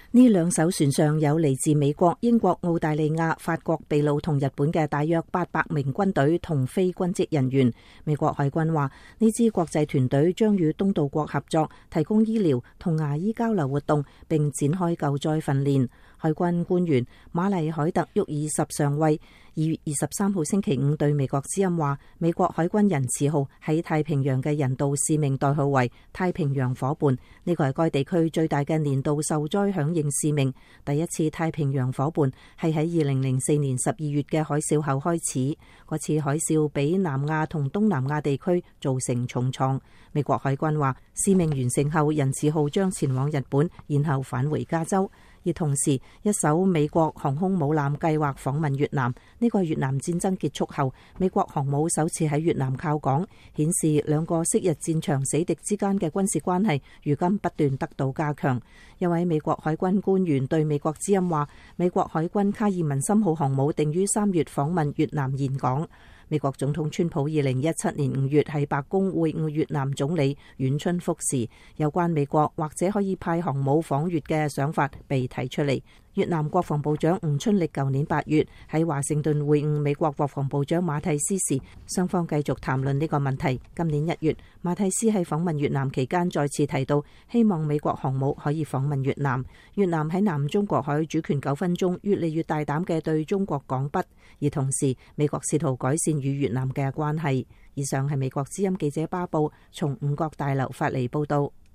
呢兩艘船上有嚟自美國、英國、澳大利亞、法國、秘魯同日本嘅大約800名軍隊同非軍職人員。美國海軍話，呢支國際團隊將與東道國合作，提供醫療同牙醫交流活動，並展開救災訓練。海軍官員瑪麗海特沃爾什上尉2月23號星期五對美國之音話，美國海軍仁慈號喺太平洋嘅人道使命代號為太平洋夥伴，呢個係該地區最大嘅年度受災響應使命。第一次太平洋夥伴係喺2004年12月嘅海嘯後開始，嗰次海嘯俾南亞同東南亞地區造成重創。美國海軍話，使命完成後，仁慈號將前往日本，然後返回加州。而同時，一艘美國航空母艦計劃訪問越南，呢個係越南戰爭結束後美國航母首次喺越南靠港，顯示兩個昔日戰場死敵之間嘅軍事關係如今不斷得到加強。一位美國海軍官員對美國之音話，美國海軍卡爾文森號航母定於3月訪問越南峴港。美國總統川普2017年5月喺白宮會晤越南總理阮春福時，有關美國或者可以派航母訪越嘅想法被提出嚟。越南國防部長吳春力舊年8月喺華盛頓會晤美國國防部長馬蒂斯時，雙方繼續談論呢個問題。今年1月，馬蒂斯喺訪問越南期間再次提到，希望美國航母可以訪問越南。越南喺南中國海主權糾紛中越嚟越大膽嘅對中國講不，而同時美國試圖改善與越南嘅關係。以上係美國之音記者巴布從五角大樓發嚟報道。